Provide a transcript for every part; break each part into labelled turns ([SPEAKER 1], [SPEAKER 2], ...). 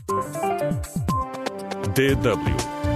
[SPEAKER 1] DW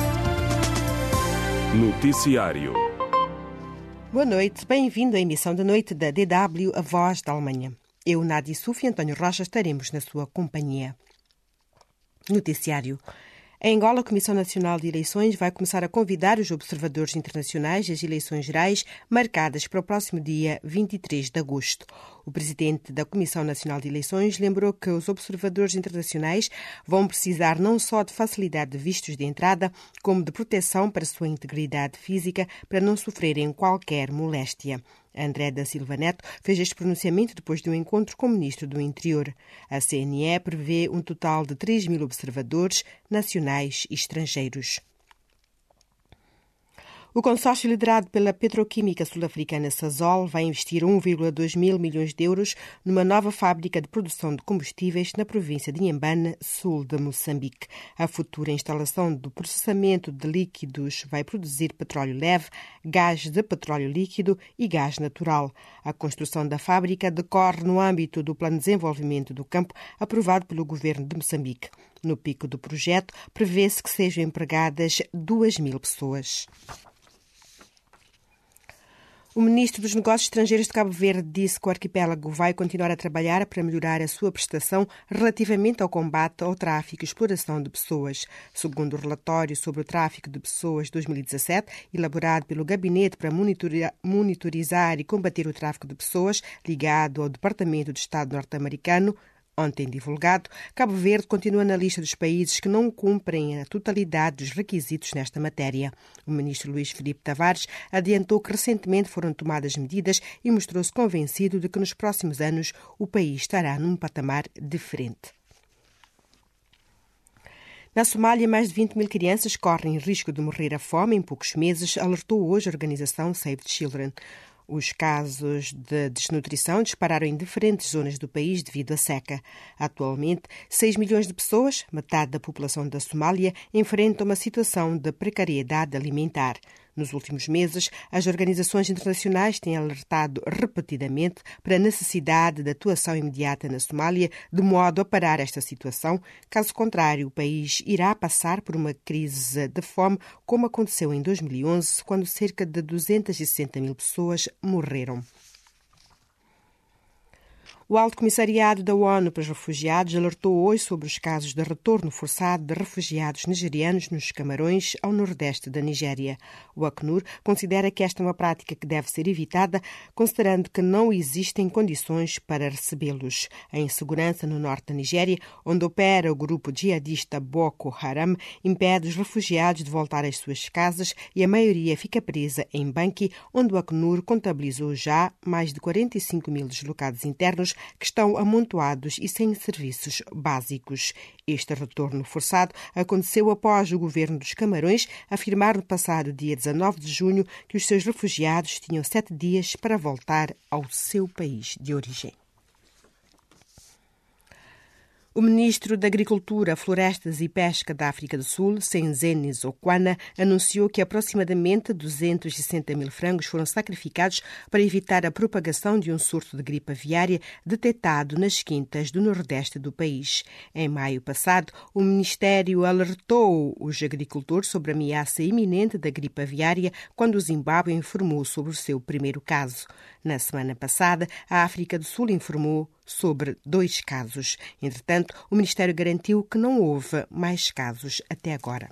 [SPEAKER 1] Noticiário.
[SPEAKER 2] Boa noite, bem-vindo à emissão da noite da DW, a Voz da Alemanha. Eu, Nádia Suf e António Rocha estaremos na sua companhia. Noticiário. Em Angola, a Comissão Nacional de Eleições vai começar a convidar os observadores internacionais às eleições gerais marcadas para o próximo dia 23 de agosto. O presidente da Comissão Nacional de Eleições lembrou que os observadores internacionais vão precisar não só de facilidade de vistos de entrada, como de proteção para a sua integridade física para não sofrerem qualquer moléstia. André da Silva Neto fez este pronunciamento depois de um encontro com o Ministro do Interior. A CNE prevê um total de 3.000 observadores nacionais e estrangeiros. O consórcio liderado pela petroquímica sul-africana Sasol vai investir 1,2 mil milhões de euros numa nova fábrica de produção de combustíveis na província de Inhambane, sul de Moçambique. A futura instalação do processamento de líquidos vai produzir petróleo leve, gás de petróleo líquido e gás natural. A construção da fábrica decorre no âmbito do Plano de Desenvolvimento do Campo aprovado pelo governo de Moçambique. No pico do projeto, prevê-se que sejam empregadas 2.000 pessoas. O ministro dos Negócios Estrangeiros de Cabo Verde disse que o arquipélago vai continuar a trabalhar para melhorar a sua prestação relativamente ao combate ao tráfico e exploração de pessoas. Segundo o relatório sobre o tráfico de pessoas 2017, elaborado pelo Gabinete para monitorizar e combater o tráfico de pessoas, ligado ao Departamento de Estado norte-americano, ontem divulgado, Cabo Verde continua na lista dos países que não cumprem a totalidade dos requisitos nesta matéria. O ministro Luís Filipe Tavares adiantou que recentemente foram tomadas medidas e mostrou-se convencido de que nos próximos anos o país estará num patamar diferente. Na Somália, mais de 20.000 crianças correm risco de morrer à fome em poucos meses, alertou hoje a organização Save the Children. Os casos de desnutrição dispararam em diferentes zonas do país devido à seca. Atualmente, 6 milhões de pessoas, metade da população da Somália, enfrentam uma situação de precariedade alimentar. Nos últimos meses, as organizações internacionais têm alertado repetidamente para a necessidade de atuação imediata na Somália, de modo a parar esta situação. Caso contrário, o país irá passar por uma crise de fome, como aconteceu em 2011, quando cerca de 260.000 pessoas morreram. O Alto Comissariado da ONU para os Refugiados alertou hoje sobre os casos de retorno forçado de refugiados nigerianos nos Camarões, ao nordeste da Nigéria. O Acnur considera que esta é uma prática que deve ser evitada, considerando que não existem condições para recebê-los. A insegurança no norte da Nigéria, onde opera o grupo jihadista Boko Haram, impede os refugiados de voltar às suas casas e a maioria fica presa em Banki, onde o Acnur contabilizou já mais de 45.000 deslocados internos que estão amontoados e sem serviços básicos. Este retorno forçado aconteceu após o governo dos Camarões afirmar no passado dia 19 de junho que os seus refugiados tinham 7 dias para voltar ao seu país de origem. O ministro da Agricultura, Florestas e Pesca da África do Sul, Senzeni Zokwana, anunciou que aproximadamente 260.000 frangos foram sacrificados para evitar a propagação de um surto de gripe aviária detectado nas quintas do nordeste do país. Em maio passado, o Ministério alertou os agricultores sobre a ameaça iminente da gripe aviária quando o Zimbábue informou sobre o seu primeiro caso. Na semana passada, a África do Sul informou sobre 2 casos. Entretanto, o Ministério garantiu que não houve mais casos até agora.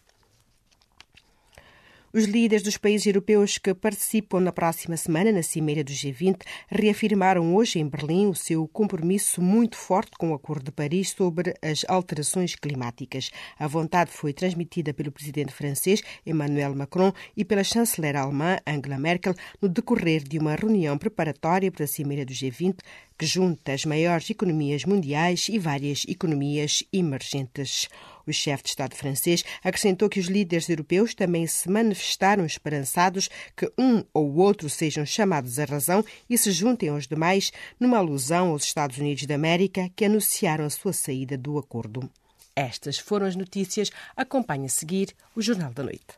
[SPEAKER 2] Os líderes dos países europeus que participam na próxima semana na Cimeira do G20 reafirmaram hoje em Berlim o seu compromisso muito forte com o Acordo de Paris sobre as alterações climáticas. A vontade foi transmitida pelo presidente francês Emmanuel Macron e pela chanceler alemã Angela Merkel no decorrer de uma reunião preparatória para a Cimeira do G20 que junta as maiores economias mundiais e várias economias emergentes. O chefe de Estado francês acrescentou que os líderes europeus também se manifestaram esperançados que um ou outro sejam chamados à razão e se juntem aos demais, numa alusão aos Estados Unidos da América, que anunciaram a sua saída do acordo. Estas foram as notícias. Acompanhe a seguir o Jornal da Noite.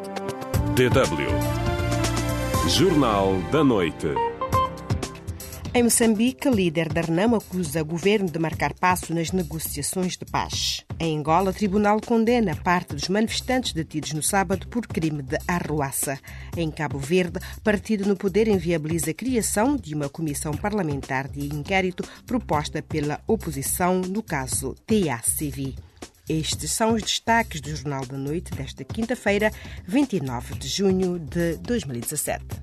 [SPEAKER 1] DW Jornal da Noite.
[SPEAKER 2] Em Moçambique, líder da Renamo acusa o governo de marcar passo nas negociações de paz. Em Angola, tribunal condena parte dos manifestantes detidos no sábado por crime de arruaça. Em Cabo Verde, partido no poder inviabiliza a criação de uma comissão parlamentar de inquérito proposta pela oposição no caso TACV. Estes são os destaques do Jornal da Noite desta quinta-feira, 29 de junho de 2017.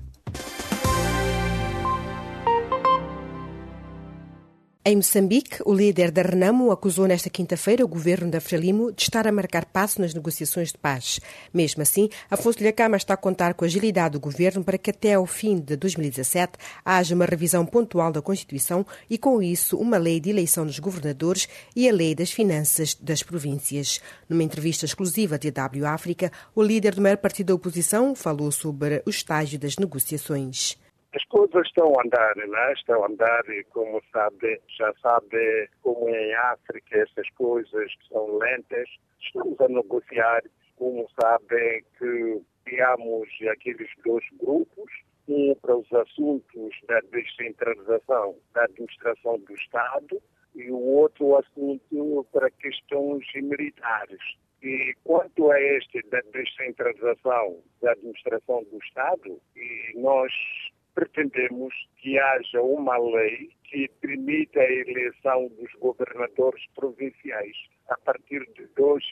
[SPEAKER 2] Em Moçambique, o líder da Renamo acusou nesta quinta-feira o governo da Frelimo de estar a marcar passo nas negociações de paz. Mesmo assim, Afonso Dhlakama está a contar com a agilidade do governo para que até ao fim de 2017 haja uma revisão pontual da Constituição e, com isso, uma lei de eleição dos governadores e a lei das finanças das províncias. Numa entrevista exclusiva de W África, o líder do maior partido da oposição falou sobre o estágio das negociações.
[SPEAKER 3] As coisas estão a andar, né? Estão a andar e, como já sabe como em África essas coisas são lentas. Estamos a negociar, como sabem, que criamos aqueles dois grupos, um para os assuntos da descentralização da administração do Estado e o outro assunto para questões militares. E quanto a este da descentralização da administração do Estado, e nós pretendemos que haja uma lei que permita a eleição dos governadores provinciais a partir de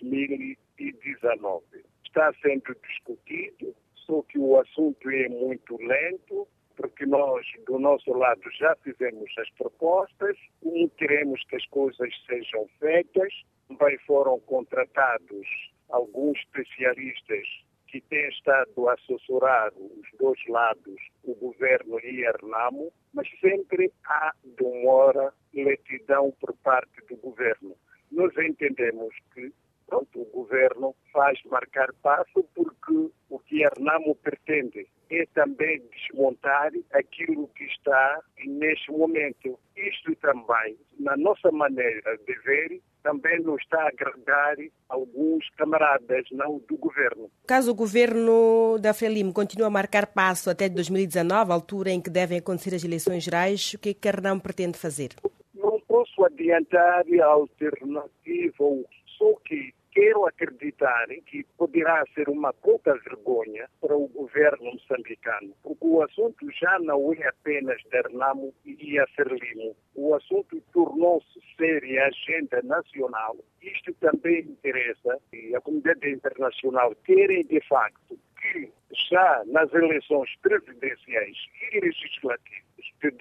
[SPEAKER 3] 2019. Está sendo discutido, só que o assunto é muito lento, porque nós, do nosso lado, já fizemos as propostas, como queremos que as coisas sejam feitas. Também foram contratados alguns especialistas que tem estado a assessorar os dois lados, o governo e a Renamo, mas sempre há demora, lentidão por parte do governo. Nós entendemos que o governo faz marcar passo porque o que a Renamo pretende é também desmontar aquilo que está neste momento. Isto também, na nossa maneira de ver, também não está a agradar alguns camaradas, não do governo.
[SPEAKER 2] Caso o governo da Frelimo continue a marcar passo até 2019, a altura em que devem acontecer as eleições gerais, o que é que a Renamo pretende fazer?
[SPEAKER 3] Não posso adiantar a alternativa, só que quero acreditar que poderá ser uma pouca vergonha para o governo moçambicano, porque o assunto já não é apenas da Renamo e a Frelimo. O assunto tornou-se séria agenda nacional. Isto também interessa e a comunidade internacional querem, de facto, que já nas eleições presidenciais e legislativas de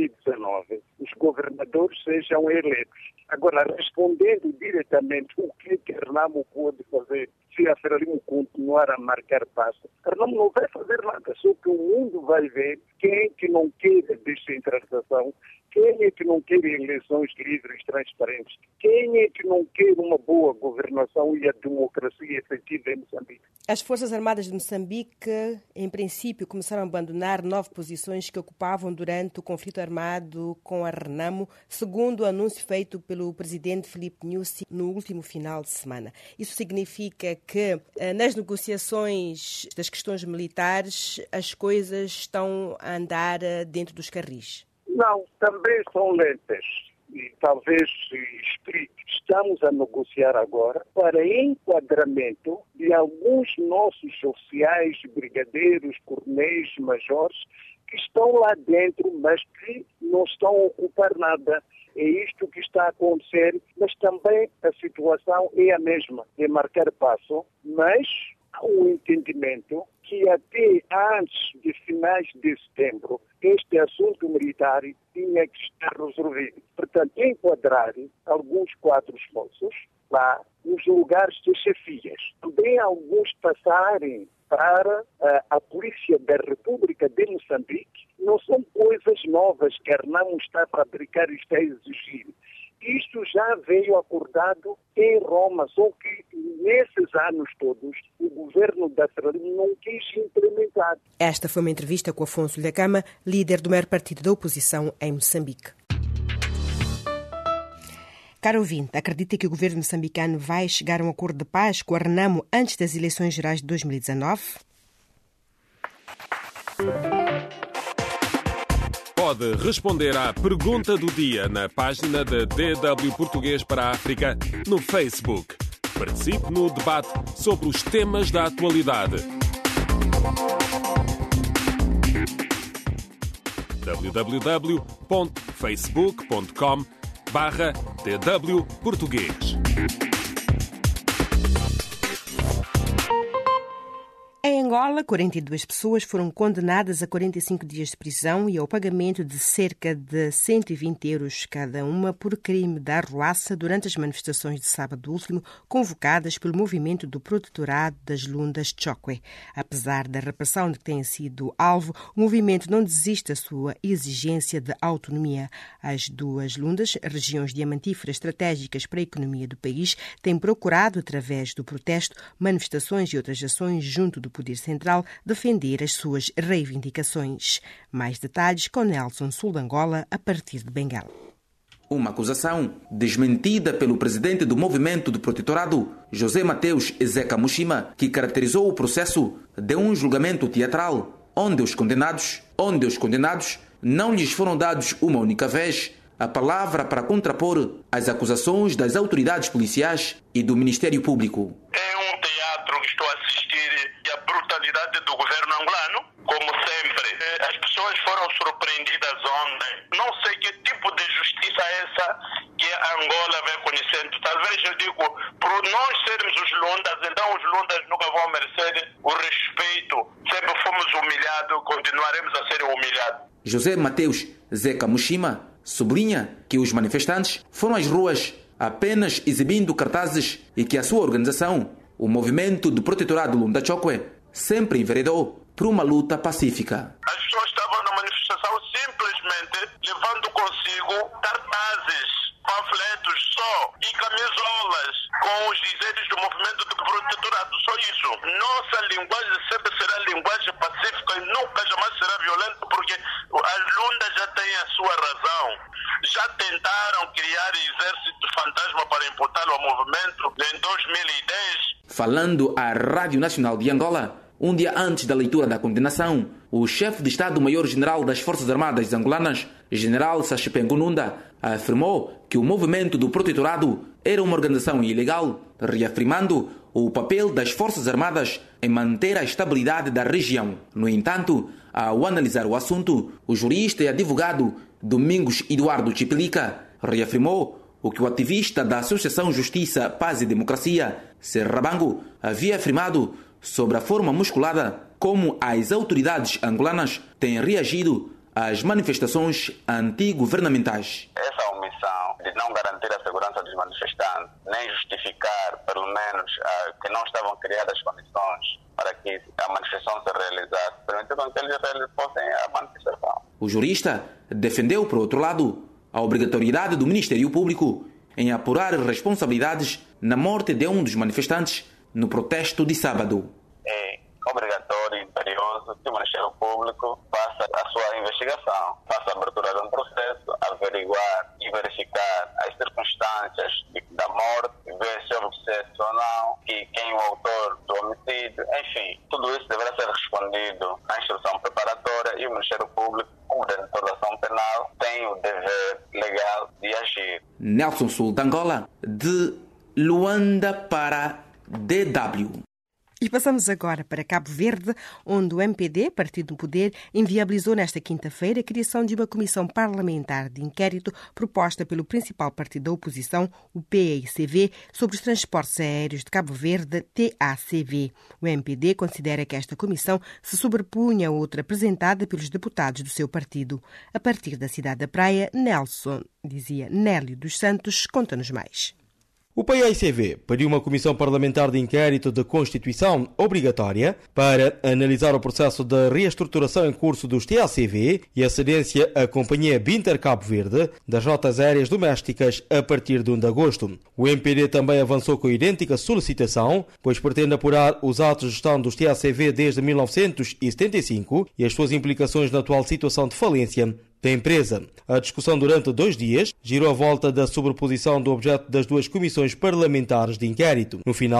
[SPEAKER 3] 2019 os governadores sejam eleitos. Agora, respondendo diretamente o que a Renamo pode fazer se a Frelimo continuar a marcar passo, a Renamo não vai fazer nada, só que o mundo vai ver quem é que não quer descentralização, quem é que não quer eleições livres e transparentes, quem é que não quer uma boa governação e a democracia efetiva em Moçambique.
[SPEAKER 2] As Forças Armadas de Moçambique, em princípio, começaram a abandonar 9 posições que ocupavam durante o conflito armado com a Renamo, segundo o anúncio feito pelo presidente Filipe Nyusi no último final de semana. Isso significa que nas negociações das questões militares as coisas estão a andar dentro dos carris?
[SPEAKER 3] Não, também são lentas. E talvez explique. Estamos a negociar agora para enquadramento de alguns nossos oficiais, brigadeiros, coronéis, majores, que estão lá dentro, mas que não estão a ocupar nada. É isto que está a acontecer, mas também a situação é a mesma, é marcar passo, mas há um entendimento que até antes de finais de setembro este assunto militar tinha que estar resolvido. Portanto, enquadrar alguns quadros forços lá nos lugares de chefias. Também alguns passarem para a Polícia da República de Moçambique. Não são coisas novas que a Renamo está a fabricar e está a exigir. Isto já veio acordado em Roma, só que nesses anos todos o governo da Frelimo não quis implementar.
[SPEAKER 2] Esta foi uma entrevista com Afonso Dhlakama, líder do maior partido da oposição em Moçambique. Caro ouvinte, acredita que o governo moçambicano vai chegar a um acordo de paz com a Renamo antes das eleições gerais de 2019?
[SPEAKER 1] pode responder à pergunta do dia na página da DW Português para a África no Facebook. Participe no debate sobre os temas da atualidade. www.facebook.com/DW Português.
[SPEAKER 2] Em Angola, 42 pessoas foram condenadas a 45 dias de prisão e ao pagamento de cerca de 120 euros cada uma por crime de arruaça durante as manifestações de sábado último convocadas pelo movimento do Protetorado das Lundas Chokwe. Apesar da repressão de que tem sido alvo, o movimento não desiste da sua exigência de autonomia. As duas Lundas, regiões diamantíferas estratégicas para a economia do país, têm procurado, através do protesto, manifestações e outras ações junto do Poder Central, defender as suas reivindicações. Mais detalhes com Nelson Sul de Angola, a partir de Benguela.
[SPEAKER 4] Uma acusação desmentida pelo presidente do movimento do protetorado, José Mateus Zeca Mushima, que caracterizou o processo de um julgamento teatral, onde os condenados não lhes foram dados uma única vez a palavra para contrapor as acusações das autoridades policiais e do Ministério Público.
[SPEAKER 5] É um teatro que estou a assistir e a brutalidade do governo angolano, como sempre. As pessoas foram surpreendidas ontem. Não sei que tipo de justiça é essa que a Angola vem conhecendo. Talvez eu digo, por nós sermos os Lundas, então os Lundas nunca vão merecer o respeito. Sempre fomos humilhados, continuaremos a ser humilhados.
[SPEAKER 4] José Mateus Zeca Mushima sublinha que os manifestantes foram às ruas apenas exibindo cartazes e que a sua organização, o Movimento do Protetorado Lunda Chokwe, sempre enveredou por uma luta pacífica.
[SPEAKER 5] As pessoas estavam na manifestação simplesmente levando consigo cartazes, panfletos só e camisolas com os dizeres do Movimento do Protetorado, só isso. Nossa linguagem sempre será linguagem pacífica e nunca jamais será violenta, porque as Lundas já têm a sua razão. Já tentaram criar exército fantasma para imputá-lo ao movimento em 2010.
[SPEAKER 4] Falando à Rádio Nacional de Angola, um dia antes da leitura da condenação, o chefe de Estado-Maior-General das Forças Armadas angolanas, General Sachipeng Nunda, afirmou que o movimento do protetorado era uma organização ilegal, reafirmando o papel das Forças Armadas em manter a estabilidade da região. No entanto, ao analisar o assunto, o jurista e advogado Domingos Eduardo Chipelica reafirmou o que o ativista da Associação Justiça, Paz e Democracia, Serrabango, havia afirmado sobre a forma musculada como as autoridades angolanas têm reagido às manifestações antigovernamentais.
[SPEAKER 5] Essa omissão de não garantir a segurança dos manifestantes, nem justificar, pelo menos, que não estavam criadas condições para que a manifestação se realizasse, permitiu que eles fossem a manifestação.
[SPEAKER 4] O jurista defendeu, por outro lado, a obrigatoriedade do Ministério Público em apurar responsabilidades na morte de um dos manifestantes no protesto de sábado.
[SPEAKER 5] É obrigatório e imperioso que o Ministério Público faça a sua investigação, faça a abertura de um processo, averiguar e verificar as circunstâncias da morte, ver se houve sucesso ou não, e quem é o autor do homicídio, enfim, tudo isso deverá ser respondido na instrução preparatória e o Ministério Público, como detentor da ação penal, tem o dever legal de agir.
[SPEAKER 4] Nelson Sul de Angola, de Luanda para DW.
[SPEAKER 2] E passamos agora para Cabo Verde, onde o MPD, Partido do Poder, inviabilizou nesta quinta-feira a criação de uma comissão parlamentar de inquérito proposta pelo principal partido da oposição, o PAICV, sobre os transportes aéreos de Cabo Verde, TACV. O MPD considera que esta comissão se sobrepunha a outra apresentada pelos deputados do seu partido. A partir da cidade da Praia, Nélio dos Santos, conta-nos mais.
[SPEAKER 6] O PAICV pediu uma comissão parlamentar de inquérito de Constituição obrigatória para analisar o processo de reestruturação em curso dos TACV e a cedência à Companhia Binter Cabo Verde das rotas aéreas domésticas a partir de 1 de agosto. O MPD também avançou com a idêntica solicitação, pois pretende apurar os atos de gestão dos TACV desde 1975 e as suas implicações na atual situação de falência da empresa. A discussão durante 2 dias girou à volta da sobreposição do objeto das duas comissões parlamentares de inquérito. No final,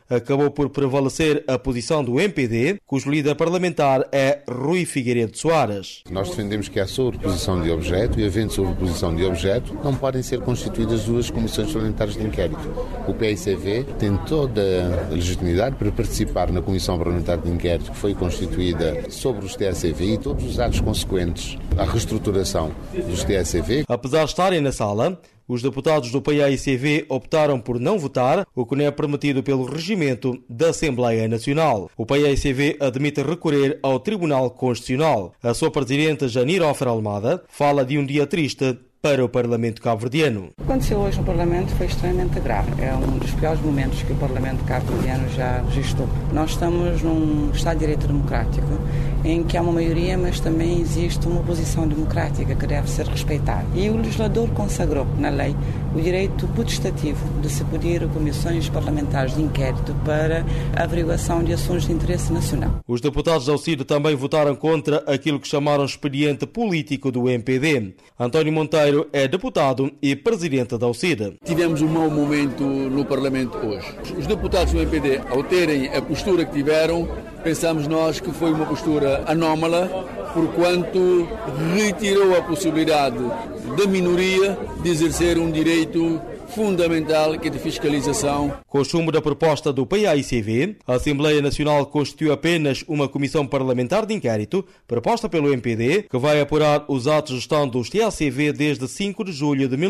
[SPEAKER 6] acabou por prevalecer a posição do MPD, cujo líder parlamentar é Rui Figueiredo Soares.
[SPEAKER 7] Nós defendemos que há sobreposição de objeto e, havendo sobreposição de objeto, não podem ser constituídas duas comissões parlamentares de inquérito. O PICV tem toda a legitimidade para participar na comissão parlamentar de inquérito que foi constituída sobre os TSCV e todos os atos consequentes à reestruturação dos TSCV.
[SPEAKER 6] Apesar de estarem na sala, os deputados do PAICV optaram por não votar, o que não é permitido pelo regimento da Assembleia Nacional. O PAICV admite recorrer ao Tribunal Constitucional. A sua presidente, Janira Ofer Almada, fala de um dia triste para o Parlamento cabo-verdiano.
[SPEAKER 8] O que aconteceu hoje no Parlamento foi extremamente grave. É um dos piores momentos que o Parlamento cabo-verdiano já registrou. Nós estamos num Estado de Direito democrático em que há uma maioria, mas também existe uma oposição democrática que deve ser respeitada. E o legislador consagrou na lei o direito potestativo de se pedir comissões parlamentares de inquérito para a averiguação de assuntos de interesse nacional.
[SPEAKER 6] Os deputados da UCID também votaram contra aquilo que chamaram expediente político do MPD. António Monteiro é deputado e presidente da UCID.
[SPEAKER 9] Tivemos um mau momento no Parlamento hoje. Os deputados do MPD, ao terem a postura que tiveram, pensamos nós que foi uma postura anómala, porquanto retirou a possibilidade da minoria de exercer um direito fundamental que é de fiscalização.
[SPEAKER 6] Com o chumbo da proposta do PAICV, a Assembleia Nacional constituiu apenas uma comissão parlamentar de inquérito, proposta pelo MPD, que vai apurar os atos de gestão dos TACV desde 5 de julho de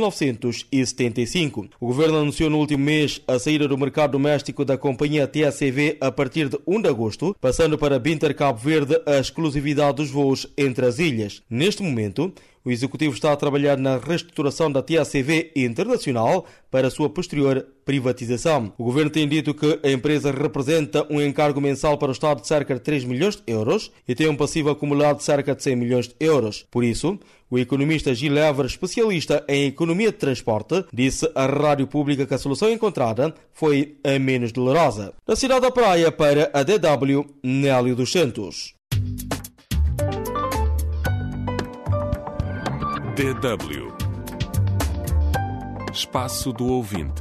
[SPEAKER 6] 1975. O Governo anunciou no último mês a saída do mercado doméstico da companhia TACV a partir de 1 de agosto, passando para Binter Cabo Verde a exclusividade dos voos entre as ilhas. Neste momento, o Executivo está a trabalhar na reestruturação da TACV Internacional para a sua posterior privatização. O Governo tem dito que a empresa representa um encargo mensal para o Estado de cerca de 3 milhões de euros e tem um passivo acumulado de cerca de 100 milhões de euros. Por isso, o economista Gil Évora, especialista em economia de transporte, disse à Rádio Pública que a solução encontrada foi a menos dolorosa. Da cidade da Praia para a DW, Nélio dos Santos.
[SPEAKER 1] DW Espaço do Ouvinte.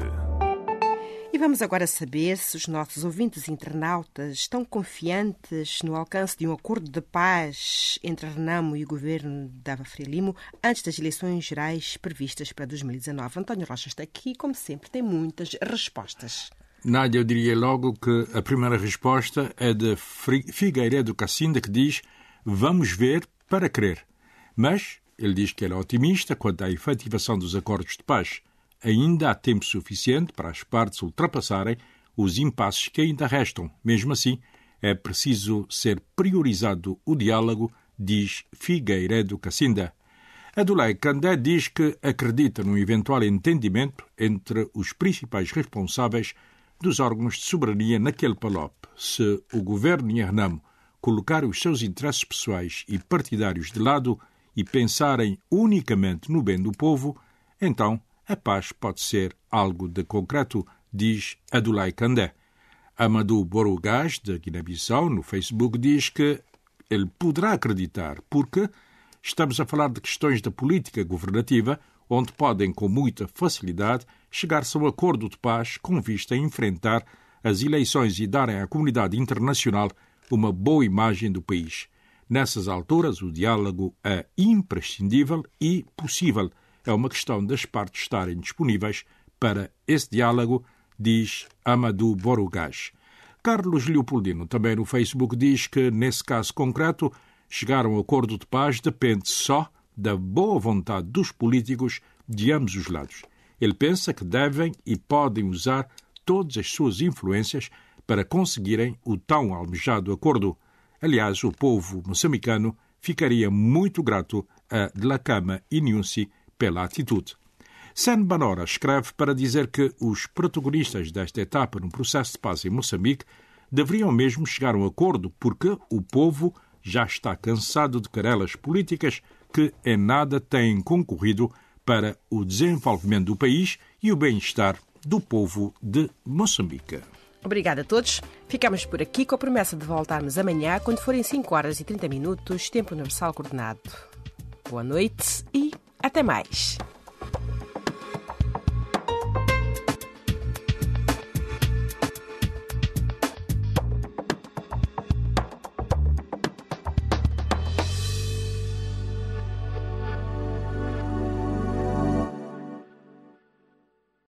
[SPEAKER 2] E vamos agora saber se os nossos ouvintes internautas estão confiantes no alcance de um acordo de paz entre a Renamo e o governo da Frelimo antes das eleições gerais previstas para 2019. António Rocha está aqui e, como sempre, tem muitas respostas.
[SPEAKER 10] Nádia, eu diria logo que a primeira resposta é de Figueiredo Cacinda, que diz: vamos ver para crer. Mas ele diz que ele é otimista quanto à efetivação dos acordos de paz. Ainda há tempo suficiente para as partes ultrapassarem os impasses que ainda restam. Mesmo assim, é preciso ser priorizado o diálogo, diz Figueiredo Cacinda. Adulay Candé diz que acredita num eventual entendimento entre os principais responsáveis dos órgãos de soberania naquele PALOP. Se o governo e a Renamo colocarem os seus interesses pessoais e partidários de lado e pensarem unicamente no bem do povo, então a paz pode ser algo de concreto, diz Adulay Candé. Amadou Borugás, de Guiné-Bissau, no Facebook, diz que ele poderá acreditar, porque estamos a falar de questões da política governativa, onde podem, com muita facilidade, chegar-se a um acordo de paz com vista a enfrentar as eleições e darem à comunidade internacional uma boa imagem do país. Nessas alturas, o diálogo é imprescindível e possível. É uma questão das partes estarem disponíveis para esse diálogo, diz Amadou Borugás. Carlos Leopoldino, também no Facebook, diz que, nesse caso concreto, chegar a um acordo de paz depende só da boa vontade dos políticos de ambos os lados. Ele pensa que devem e podem usar todas as suas influências para conseguirem o tão almejado acordo. Aliás, o povo moçambicano ficaria muito grato a Dhlakama Inyusi pela atitude. Sen Banora escreve para dizer que os protagonistas desta etapa no processo de paz em Moçambique deveriam mesmo chegar a um acordo, porque o povo já está cansado de querelas políticas que em nada têm concorrido para o desenvolvimento do país e o bem-estar do povo de Moçambique.
[SPEAKER 2] Obrigada a todos. Ficamos por aqui com a promessa de voltarmos amanhã, quando forem 5h30, tempo universal coordenado. Boa noite e até mais.